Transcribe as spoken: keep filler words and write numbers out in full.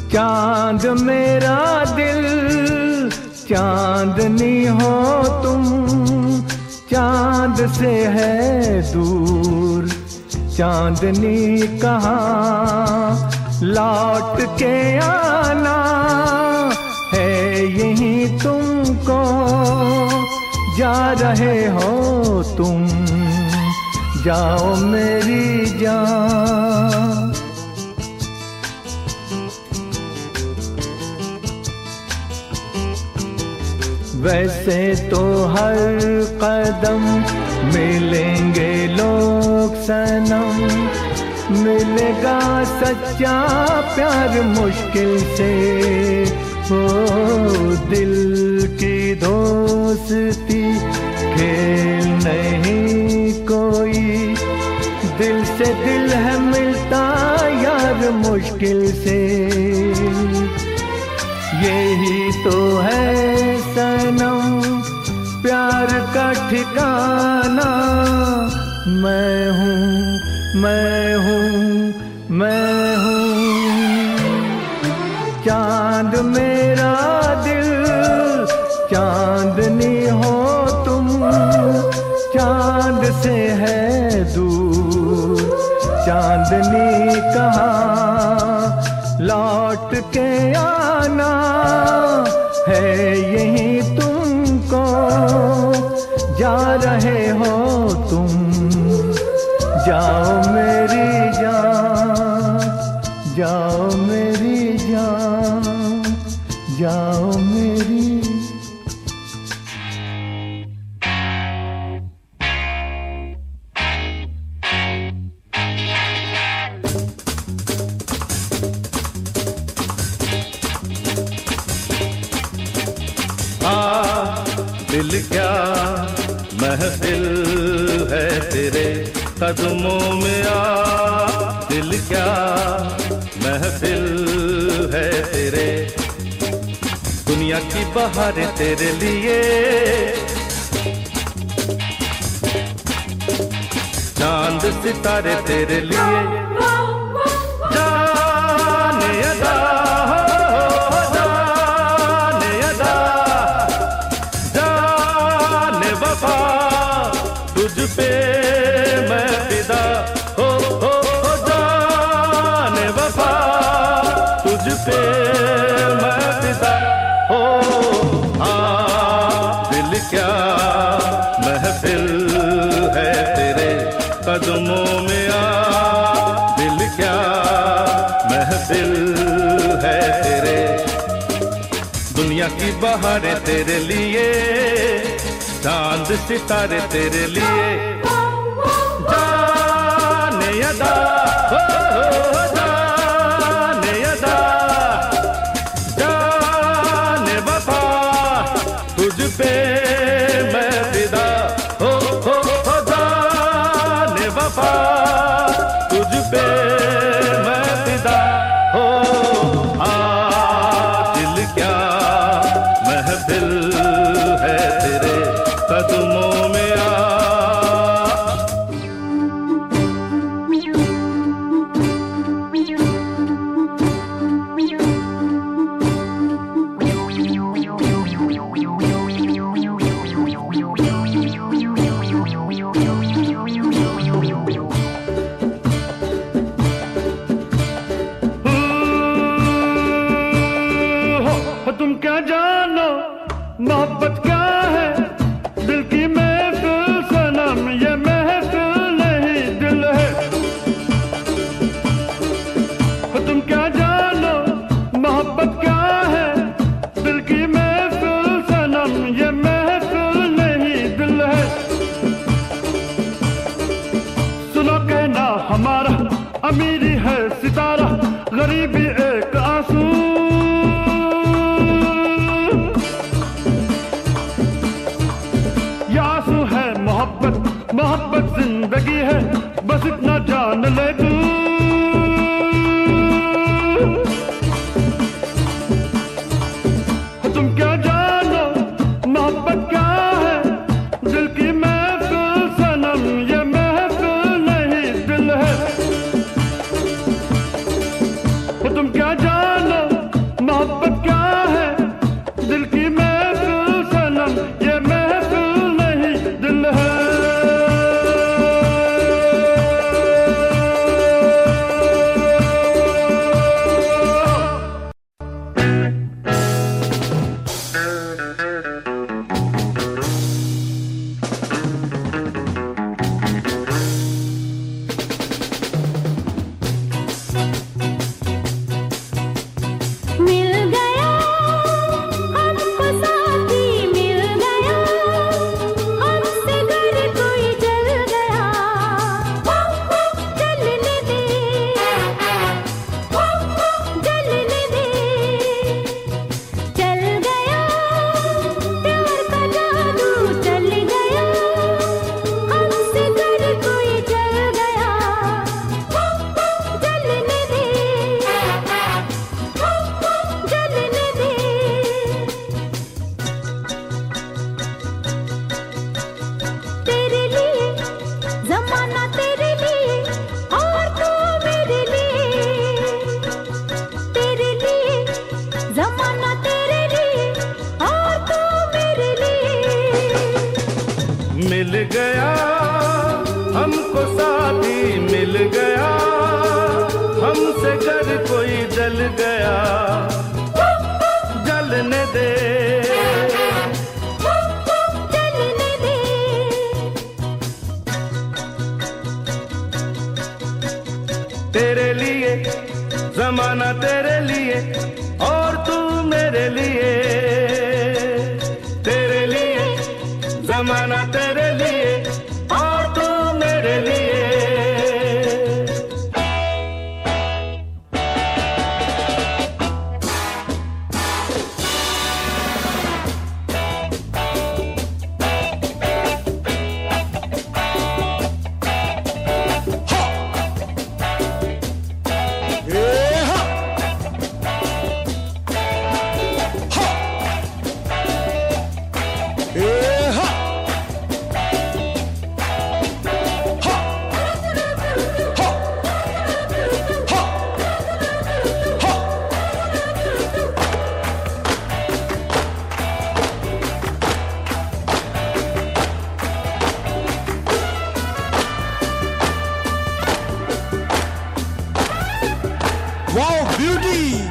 चांद मेरा दिल चांदनी हो तुम, चांद से है दूर चांदनी कहाँ लौट के आना है यहीं तुमको, जा रहे हो तुम जाओ मेरी जान। वैसे तो हर कदम मिलेंगे लोग सनम, मिलेगा सच्चा प्यार मुश्किल से, हो दिल की दोस्ती खेल नहीं कोई, दिल से दिल है मिलता यार मुश्किल से, यही तो है सनम प्यार का ठिकाना। मैं हूँ मैं हूँ मैं हूँ चांद मेरा दिल चांदनी हो तुम, चांद से है दूर चांदनी कहाँ लौट के आना है यहीं तुमको, जा रहे हो तुम जाओ मेरी जान, जाओ मेरी जान, जाओ मेरी। दिल क्या महफिल है तेरे कदमों में, आ दिल क्या महफिल है तेरे, दुनिया की बहारें तेरे लिए, चांद सितारे तेरे लिए, जाने अदा तुझ पे मैं फिदा, हो हो हो जाने वफा, तुझ पे मैं फिदा, हो हाँ दिल क्या महफिल है तेरे कदमों में, आ दिल क्या महफिल है तेरे, दुनिया की बहारें तेरे लिए, चांद सितारे तेरे लिए, जाने अदा हो हो जाने अदा, जाने वफा तुझ पे मैं फिदा, हो हो हो जाने वफा तुझ पे मैं फिदा, हो आ दिल क्या महफिल है तेरे कदमों में, आ तुम क्या जानो मोहब्बत क्या है, दिल की महफिल सनम ये महफिल नहीं दिल है, तुम क्या जानो मोहब्बत क्या है, दिल की महफिल सनम ये महफिल नहीं दिल है, सुनो कहना हमारा अमीरी है सितारा, गरीबी एक आंसू, मोहब्बत जिंदगी है बस इतना जान ले तू, तुम क्या जानो मोहब्बत क्या है, दिल की महफिल सनम ये महफिल नहीं दिल है, तुम क्या जानो भी मिल गया, हमसे घर कोई जल गया, जलने दे जलने दे। तेरे लिए जमाना, तेरे लिए और तू मेरे लिए, तेरे लिए जमाना, तेरे लिए और तू मेरे लिए। Wow, beauty!